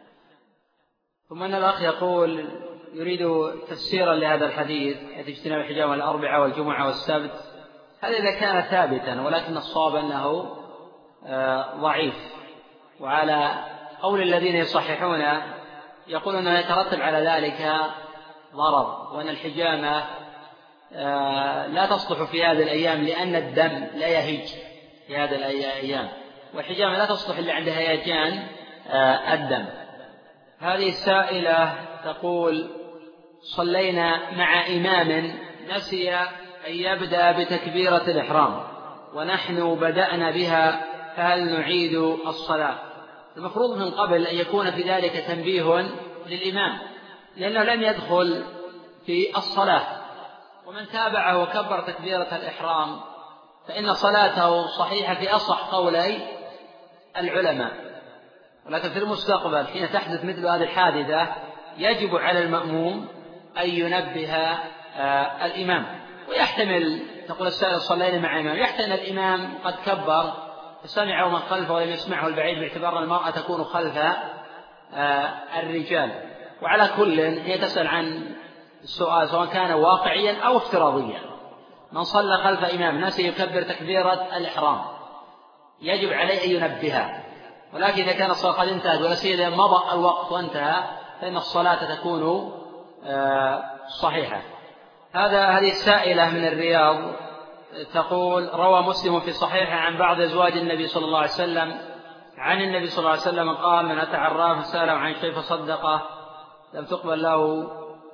ثم أن الأخ يقول يريد تفسيرا لهذا الحديث اجتناب الحجامة الأربعاء والجمعة والسبت. هذا إذا كان ثابتا، ولكن الصواب أنه ضعيف. وعلى قول الذين يصححون يقولون أنه يترتب على ذلك ضرر، وأن الحجامة لا تصلح في هذه الأيام لأن الدم لا يهج في هذه الأيام، والحجامة لا تصلح إلا عند هيجان الدم. هذه السائلة تقول: صلينا مع إمام نسي أن يبدأ بتكبيرة الإحرام ونحن بدأنا بها، فهل نعيد الصلاة؟ المفروض من قبل أن يكون في ذلك تنبيه للإمام، لأنه لم يدخل في الصلاة، ومن تابعه وكبر تكبيرة الإحرام فإن صلاته صحيحة في أصح قولي العلماء. ولكن في المستقبل حين تحدث مثل هذه الحادثة يجب على المأموم أن ينبه الإمام. ويحتمل، تقول السائل صلينا مع إمام، يحتمل الإمام قد كبر فسمعه من خلفه ولم يسمعه البعيد، باعتبار المرأة تكون خلف الرجال. وعلى كل هي تسأل عن السؤال سواء كان واقعيا أو افتراضيا. من صلى خلف إمام نسي يكبر تكبيرة الإحرام يجب عليه أن ينبهه، ولكن إذا كان الصلاة قد انتهت ولا سيما مضى الوقت وانتهى فإن الصلاة تكون صحيحة. هذه السائلة من الرياض تقول: روى مسلم في صحيحه عن بعض أزواج النبي صلى الله عليه وسلم عن النبي صلى الله عليه وسلم قال: من أتى عرافا فسأله عن شيء فصدقه لم تقبل له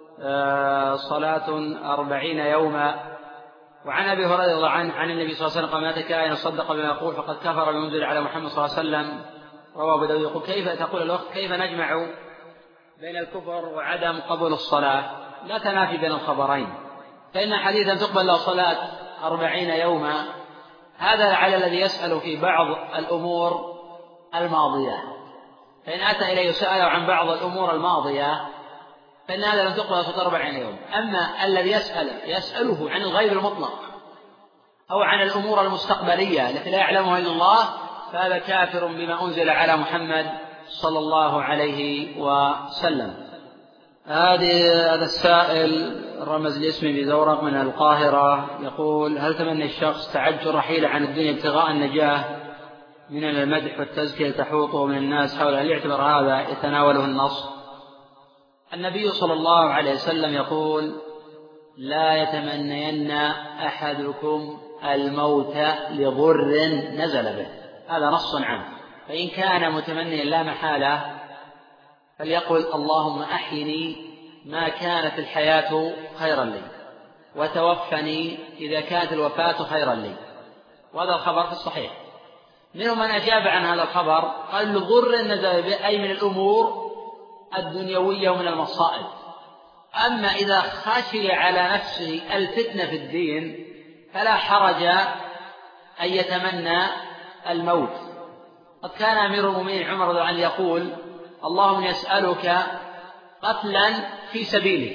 صلاة 40 يوما. وعن أبي هريرة رضي الله عنه عن النبي صلى الله عليه وسلم قال: من أتى كائنا صدق بما يقول فقد كفر بما أنزل على محمد صلى الله عليه وسلم. رواه أبو داود. يقول: تقول الأخت كيف نجمع بين الكفر وعدم قبول الصلاة؟ لا تنافي بين الخبرين، فإن حديثا تقبل له صلاة 40 يوما هذا على الذي يسأل في بعض الأمور الماضية، فإن أتى إليه سأله عن بعض الأمور الماضية فإن هذا لم تقبل صلاة 40 يوم. أما الذي يسأله عن الغيب المطلق أو عن الأمور المستقبلية التي لا يعلمها إلا الله فهذا كافر بما أنزل على محمد صلى الله عليه وسلم. هذا السائل رمز لاسمه بزورق من القاهرة يقول: هل تمنى الشخص تعجل رحيله عن الدنيا ابتغاء النجاة من المدح والتزكية تحوطه من الناس حوله؟ هل يعتبر هذا يتناوله النص؟ النبي صلى الله عليه وسلم يقول: لا يتمنين أحدكم الموت لضر نزل به. هذا نص عنه، فإن كان متمنيا لا محالة فليقل: اللهم أحيني ما كانت الحياة خيرا لي وتوفني إذا كانت الوفاة خيرا لي. وهذا الخبر في الصحيح. منهم من أجاب عن هذا الخبر قال: لضر نزل به أي من الأمور الدنيوية ومن المصائب. أما إذا خشي على نفسه الفتنة في الدين فلا حرج أن يتمنى الموت. قد كان أمير المؤمنين عمر رضي الله عنه يقول: اللهم يسألك قتلا في سبيلك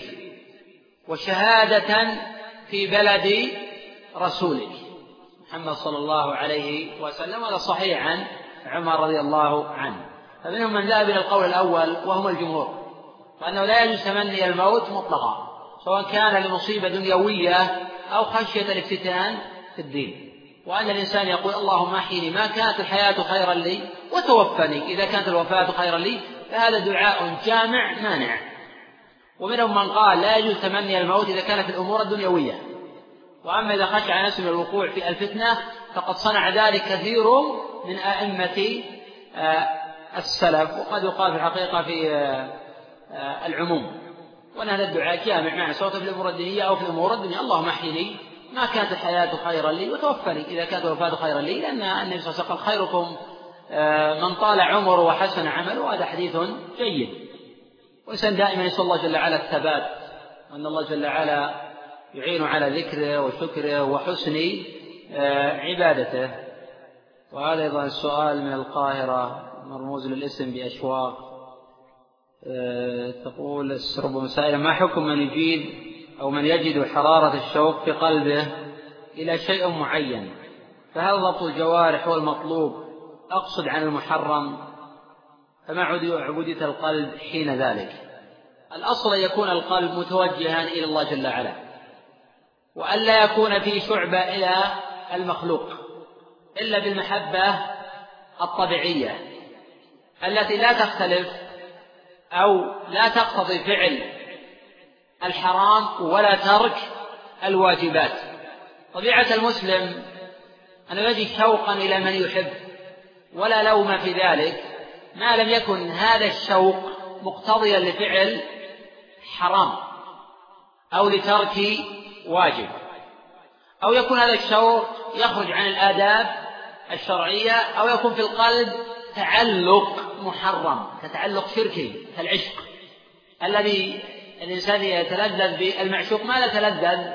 وشهادة في بلد رسولك محمد صلى الله عليه وسلم. هذا صحيح عن عمر رضي الله عنه. فمنهم من ذهب إلى القول الأول وهم الجمهور، وأنه لا يجوز تمني الموت مطلقا سواء كان لمصيبة دنيوية أو خشية الافتتان في الدين، وأن الإنسان يقول: اللهم أحيني ما كانت الحياة خيرا لي وتوفني إذا كانت الوفاة خيرا لي. فهذا دعاء جامع مانع. ومنهم من قال: لا يجوز تمني الموت إذا كانت الأمور الدنيوية، وأما إذا خشى على نفسه من الوقوع في الفتنة فقد صنع ذلك كثير من أئمة السلف. وقد يقال في الحقيقة في العموم، وأن هذا الدعاء جامع معنى سواء في الأمور الدينية أو في الأمور الدنيا: اللهم أحيني ما كانت الحياة خيرا لي وتوفني إذا كانت الوفاة خيرا لي، لأن النبي صلى الله عليه وسلم: خيركم من طال عمره وحسن عمله. وهذا حديث جيد. وإنسان دائما يسأل الله جل وعلا الثبات، وأن الله جل وعلا يعين على ذكره وشكره وحسن عبادته. وهذا أيضا السؤال من القاهرة مرموز للاسم بأشواق. تقول ربما سائلة: ما حكم من يجيد أو من يجد حرارة الشوق في قلبه إلى شيء معين، فهل ضبط الجوارح هو المطلوب؟ أقصد عن المحرم، فما عبودية القلب حين ذلك؟ الأصل أن يكون القلب متوجها إلى الله جل وعلا، وأن لا يكون فيه شعبة إلى المخلوق إلا بالمحبة الطبيعية التي لا تختلف أو لا تقتضي فعل الحرام ولا ترك الواجبات. طبيعة المسلم أنه يجد شوقا إلى من يحب ولا لوم في ذلك، ما لم يكن هذا الشوق مقتضيا لفعل حرام أو لترك واجب، أو يكون هذا الشوق يخرج عن الآداب الشرعية، أو يكون في القلب تعلق محرم كتعلق شركي كالعشق الذي الإنسان يتلذذ بالمعشوق ما لا يتلذذ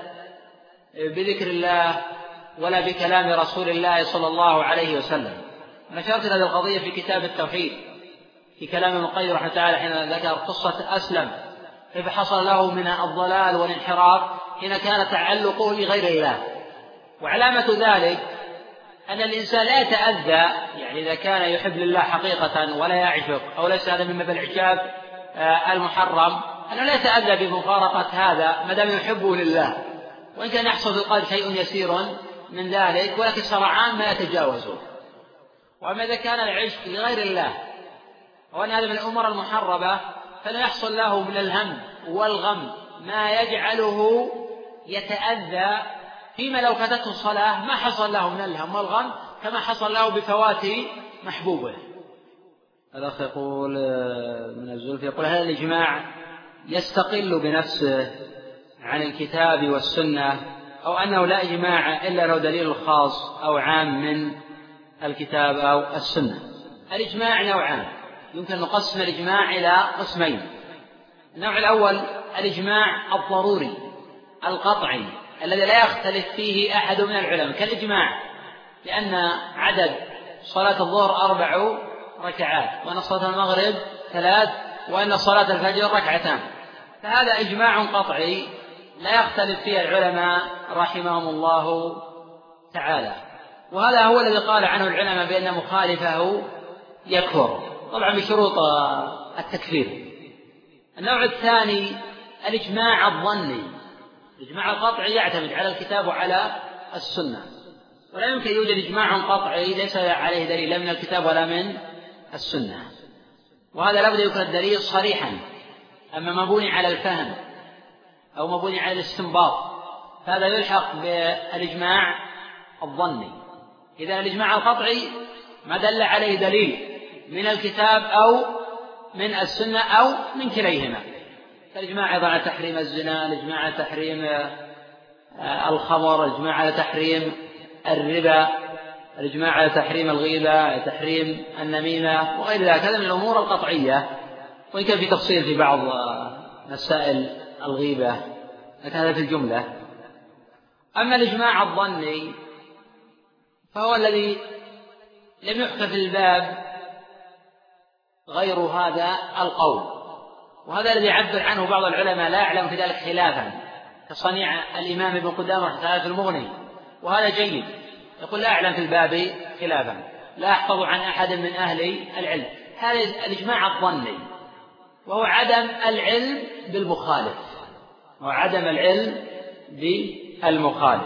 بذكر الله ولا بكلام رسول الله صلى الله عليه وسلم. نشرت هذه القضية في كتاب التوحيد في كلام ابن القيم رحمه الله تعالى حين ذكر قصة أسلم كيف حصل له من الضلال والانحراف حين كان تعلقه لغير الله. وعلامة ذلك أن الإنسان لا يتأذى، يعني إذا كان يحب لله حقيقة ولا يعشق أو ليس هذا من باب الإعجاب المحرم، أنه لا يتأذى بمفارقة هذا ما دام يحبه لله، وإن كان يحصل في القلب شيء يسير من ذلك ولكن سرعان ما يتجاوزه. وأما إذا كان العشق لغير الله وأن هذا من الأمور المحرمة فلا يحصل له من الهم والغم ما يجعله يتأذى فيما لو فاتته الصلاة ما حصل له من الهم والغم كما حصل له بفوات محبوبه. الأخ يقول من الزلف يقول: هل الإجماع يستقل بنفسه عن الكتاب والسنة، أو أنه لا إجماع إلا له دليل خاص أو عام من الكتاب أو السنة؟ الإجماع نوعان، يمكن أن نقسم الإجماع إلى قسمين. النوع الأول الإجماع الضروري القطعي الذي لا يختلف فيه أحد من العلماء، كالإجماع لأن عدد صلاة الظهر 4 ركعات، وأن صلاة المغرب 3، وأن صلاة الفجر 2، فهذا إجماع قطعي لا يختلف فيه العلماء رحمهم الله تعالى، وهذا هو الذي قال عنه العلماء بأن مخالفه يكفر، طبعا بشروط التكفير. النوع الثاني الإجماع الظني. الإجماع القطعي يعتمد على الكتاب وعلى السنة، ولا يمكن يوجد إجماع قطعي ليس عليه دليل لا من الكتاب ولا من السنة، وهذا لابد يكون الدليل صريحا. أما مبني على الفهم أو مبني على الاستنباط هذا يلحق بالإجماع الظني. إذن الإجماع القطعي ما دل عليه دليل من الكتاب أو من السنة أو من كليهما، الإجماع أيضا على تحريم الزنا، الإجماع على تحريم الخمر، الإجماع على تحريم الربا، الإجماع على تحريم الغيبة، تحريم النميمة وغير ذلك، هذا من الأمور القطعية، وإن كان في تفصيل في بعض مسائل الغيبة لكن هذا في الجملة. أما الإجماع الظني فهو الذي لم يحكى في الباب غير هذا القول، وهذا الذي يعبر عنه بعض العلماء لا يعلم في ذلك خلافا، كصنيع الإمام ابن قدامة رحمه الله في المغني، وهذا جيد، يقول لا أعلم في الباب خلافا، لا أحفظ عن أحد من أهل العلم. هذا الإجماع الظني، وهو عدم العلم بالمخالف، وعدم العلم بالمخالف.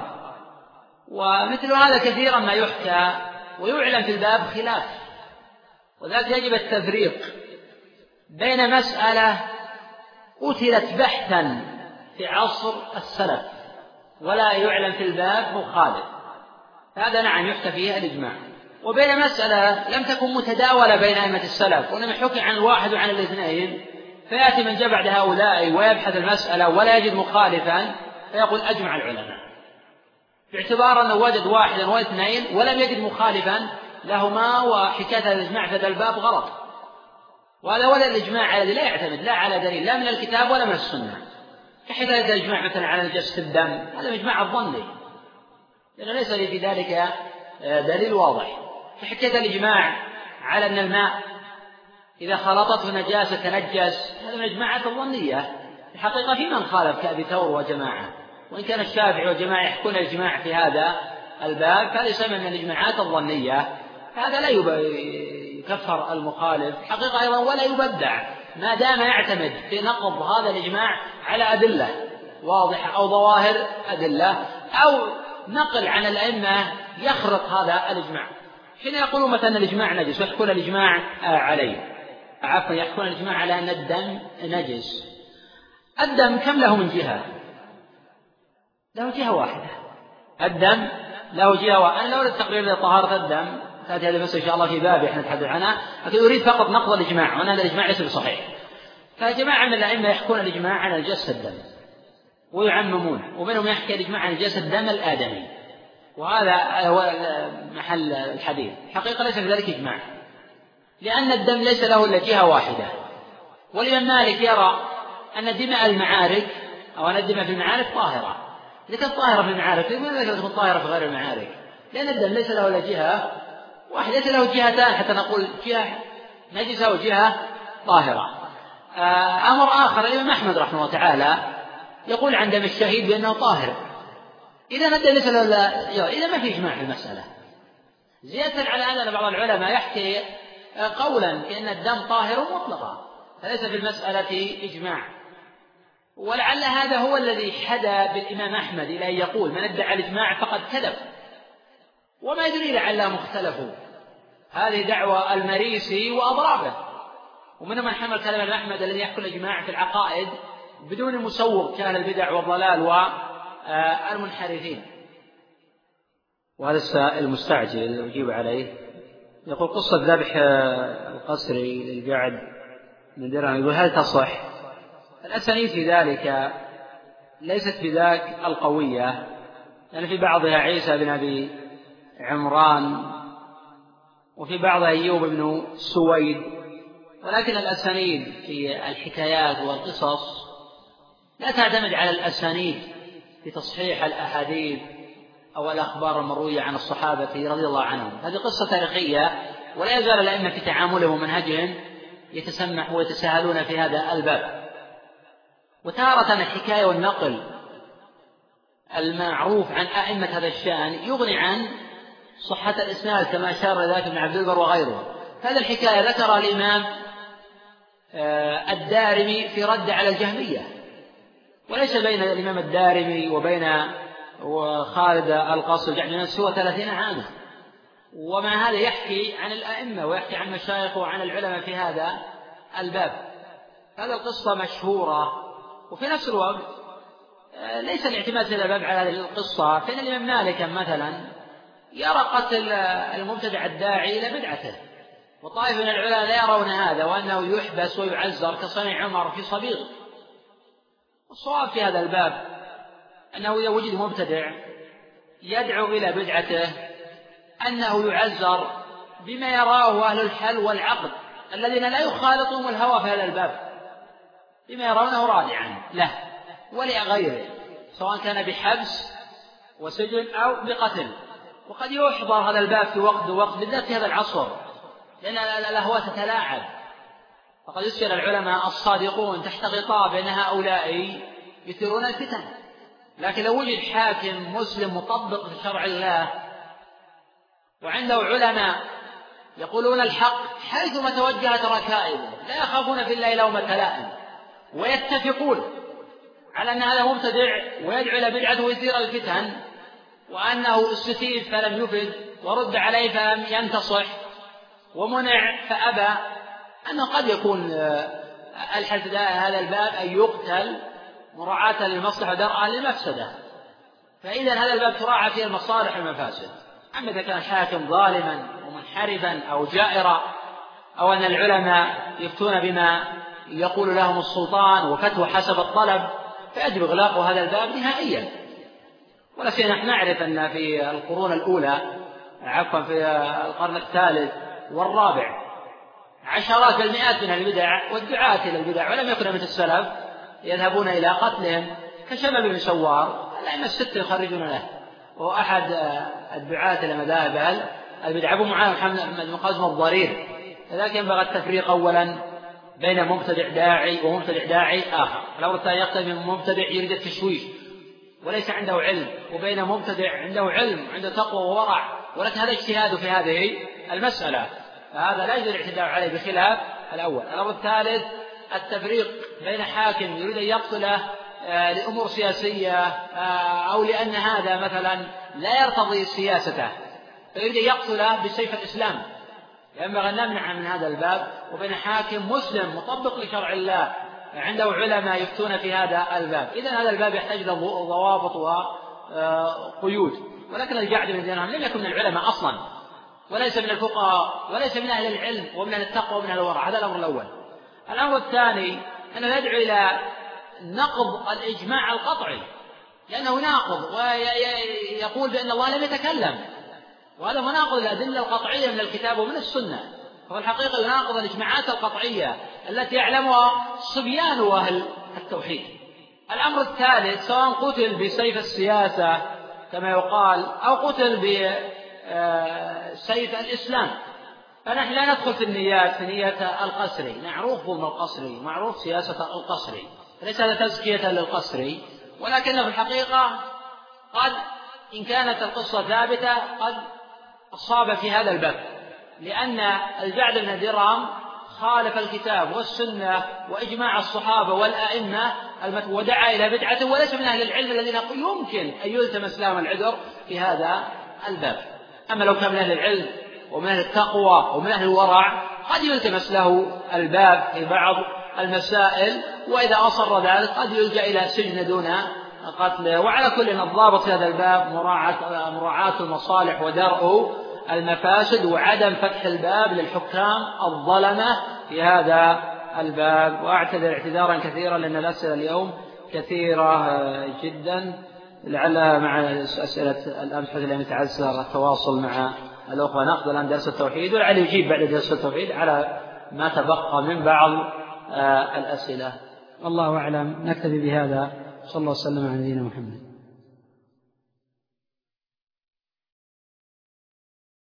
ومثل هذا كثيرا ما يحكى ويعلم في الباب خلاف، وذلك يجب التفريق بين مسألة أثرت بحثا في عصر السلف ولا يعلم في الباب مخالف، هذا نعم يحكى فيها الإجماع، وبين مسألة لم تكن متداولة بين أئمة السلف وإنما حكي عن الواحد وعن الاثنين، فيأتي من جاء بعد هؤلاء ويبحث المسألة ولا يجد مخالفا فيقول أجمع العلماء، باعتبار أنه وجد واحدا واثنين ولم يجد مخالفا لهما، وحكاية الإجماع في هذا الباب غلط. وهذا ولا الإجماع الذي لا يعتمد لا على دليل لا من الكتاب ولا من السنة، كحكاية الإجماع مثلا على نجاسة الدم، هذا الإجماع الظني لأنه ليس في ذلك دليل واضح. كحكاية الإجماع على أن الماء إذا خلطته نجاسة تنجس، هذا من الإجماعات الظنية، الحقيقة في من خالف كأبي ثور وجماعة، وإن كان الشافعي وجماعة يحكون الإجماع في هذا الباب فهذا يسمى من الإجماعات الظنية، هذا لا يكفر المخالف حقيقة أيضا ولا يبدع ما دام يعتمد في نقض هذا الإجماع على أدلة واضحة أو ظواهر أدلة أو نقل عن الأئمة يخرق هذا الإجماع. حين يقولون مثلا الإجماع نجس ويحكون الإجماع عليه، يحكون الإجماع على أن الدم نجس. الدم كم له من جهة؟ له جهة واحدة، الدم له جهة. وأنا لا أريد تقرير لطهارة الدم، تأتي هذه المسألة إن شاء الله في باب إحنا نتحدث عنها، لكن أريد فقط نقض الإجماع، وأن هذا الإجماع ليس بصحيح. فجماعة من الأئمة يحكون الإجماع عن نجاسة الدم ويعممون، ومنهم يحكي الإجماع عن نجاسة الدم الآدمي، وهذا هو محل الحديث. حقيقة ليس في ذلك إجماع، لأن الدم ليس له إلا جهة واحدة. والإمام مالك يرى أن دماء المعارك أو أن الدماء في المعارك طاهرة. إذا كانت طاهرة في المعارك لماذا تكون طاهرة في غير المعارك؟ لأن الدم ليس له إلا جهة واحدة، ليس له جهتان حتى نقول جهة نجسة وجهة طاهرة. أمر آخر، الإمام أحمد رحمه الله تعالى يقول عن دم الشهيد بأنه طاهر. إذا الدم ليس له إذا ما في إجماع في المسألة. زيادة على هذا بعض العلماء يحكي قولا بأن الدم طاهر مطلقا، فليس في المسألة إجماع. ولعل هذا هو الذي حدا بالإمام أحمد إلى أن يقول من ادعى الإجماع فقد كذب، وما يدري لعلهم اختلفوا. هذه دعوى المريسي وأضرابه، ومنهم من حمل كلام الإمام أحمد الذي يحكي الإجماع في العقائد بدون مسوغ كأهل البدع والضلال والمنحرفين. وهذا السائل المستعجل يجيب عليه، يقول قصة ذبح القسري للجعد من درهم، يقول هل تصح؟ الأسانيد في ذلك ليست بذاك القوية، لأن في بعضها عيسى بن أبي عمران وفي بعضها أيوب بن سويد، ولكن الأسانيد في الحكايات والقصص لا تعتمد على الأسانيد في تصحيح الأحاديث أو الأخبار المروية عن الصحابة رضي الله عنهم. هذه قصة تاريخية، ولا يزال الأئمة في تعاملهم ومنهجهم يتسمح ويتساهلون في هذا الباب. وتارة الحكاية والنقل المعروف عن أئمة هذا الشأن يغني عن صحة الإسناد، كما أشار إلى ذلك ابن عبد البر وغيره. هذه الحكاية ذكر الإمام الدارمي في رد على الجهمية، وليس بين الإمام الدارمي وبين خالد القاصي سوى 30 عاما، ومع هذا يحكي عن الأئمة ويحكي عن مشايخ وعن العلماء في هذا الباب. هذه القصة مشهورة، وفي نفس الوقت ليس الاعتماد في هذا الباب على هذه القصة، فإن الإمام مالك مثلا يرى قتل المبتدع الداعي إلى بدعته، وطائفة من العلماء لا يرون هذا، وأنه يحبس ويعزر كصنيع عمر في صبيغ. الصواب في هذا الباب أنه إذا وجد مبتدع يدعو إلى بدعته أنه يعزر بما يراه أهل الحل والعقد الذين لا يخالطهم الهوى في هذا الباب، بما يرونه رادعا له ولغيره، سواء كان بحبس وسجن أو بقتل. وقد يحضر هذا الباب في وقت بالذات في هذا العصر، لأن الأهواء تتلاعب، فقد يسأل العلماء الصادقون تحت غطاء بأن هؤلاء يثيرون الفتن. لكن لو وجد حاكم مسلم مطبق لشرع الله وعنده علماء يقولون الحق حيثما توجهت ركائبه، لا يخافون في الله لومة لائم، ويتفقون على أن هذا مبتدع ويدعو إلى بدعته ويثير الفتن، وأنه استتيب فلم يفد، ورد عليه فلم ينتصح، ومنع فأبى، أنه قد يكون الحل هذا الباب أن يقتل مراعاة للمصلحة ودرءا للمفسدة. فإذا هذا الباب تراعى فيه المصالح والمفاسد. أما إذا كان حاكم ظالما ومنحرفا أو جائرا، أو أن العلماء يفتون بما يقول لهم السلطان وفتوى حسب الطلب، فيجب إغلاق هذا الباب نهائيا. ولا شيء، نحن نعرف أن في القرون الأولى في القرن الثالث والرابع عشرات المئات من البدع والدعاة إلى البدع، ولم يكن مثل السلف يذهبون إلى قتلهم كشباب بن سوار الأئمة الستة يخرجون له، وهو أحد الدعاة إلى مذاهب البدع، أبو معاوية محمد بن قاسم الضرير. لذلك ينبغي التفريق أولا بين مبتدع داعي ومبتدع داعي آخر، الأمر الثاني يقتضي من مبتدع يريد التشويش وليس عنده علم، وبين مبتدع عنده علم عنده تقوى وورع ولكن هذا اجتهاد في هذه المسألة، فهذا لا يجوز الاعتداء عليه بخلاف الأول. الأمر الثالث التفريق بين حاكم يريد أن يقتله لأمور سياسية أو لأن هذا مثلا لا يرتضي سياسته فيريد أن يقتله بسيف الإسلام، ينبغي أن نمنع من هذا الباب. وبين حاكم مسلم مطبق لشرع الله عنده علماء يفتون في هذا الباب. إذن هذا الباب يحتاج إلى ضوابط وقيود. ولكن الجعد بن درهم لم يكن من العلماء أصلا، وليس من الفقهاء، وليس من أهل العلم ومن أهل التقوى ومن أهل الورع. هذا الأمر الأول. الأمر الثاني أنه يدعو إلى نقض الإجماع القطعي، لأنه ناقض ويقول بأن الله لم يتكلم، وهذا مناقض الأدلة القطعية من الكتاب ومن السنة، هو الحقيقة يناقض الإجماعات القطعية التي يعلمها صبيان أهل التوحيد. الأمر الثالث سواء قتل بسيف السياسة كما يقال أو قتل بسيف الإسلام، فنحن لا ندخل في النيات، في نية القسري، معروف ظلم القسري، معروف سياسة القسري، ليس هذا تزكية للقسري، ولكنه في الحقيقة قد إن كانت القصة ثابتة قد أصاب في هذا الباب، لأن الجعد بن درهم خالف الكتاب والسنة وإجماع الصحابة والأئمة ودعا إلى بدعة، وليس من أهل العلم الذين يمكن أن يلتمس لهم العذر في هذا الباب. أما لو كان من أهل العلم ومن أهل التقوى ومن أهل الورع قد يلتمس له الباب في بعض المسائل، وإذا أصر ذلك قد يلجأ إلى سجن دون قتله. وعلى كل الضابط في هذا الباب مراعاة المصالح ودرء المفاسد، وعدم فتح الباب للحكام الظلمة في هذا الباب. وأعتذر اعتذارا كثيرا لأن الأسئلة اليوم كثيرة جدا، لعل مع أسئلة الأمس لم يتعسر التواصل مع الأخوة نقض الآن درس التوحيد، ولعل يجيب بعد درس التوحيد على ما تبقى من بعض الأسئلة. والله أعلم، نكتفي بهذا. صلى الله وسلم على نبينا محمد.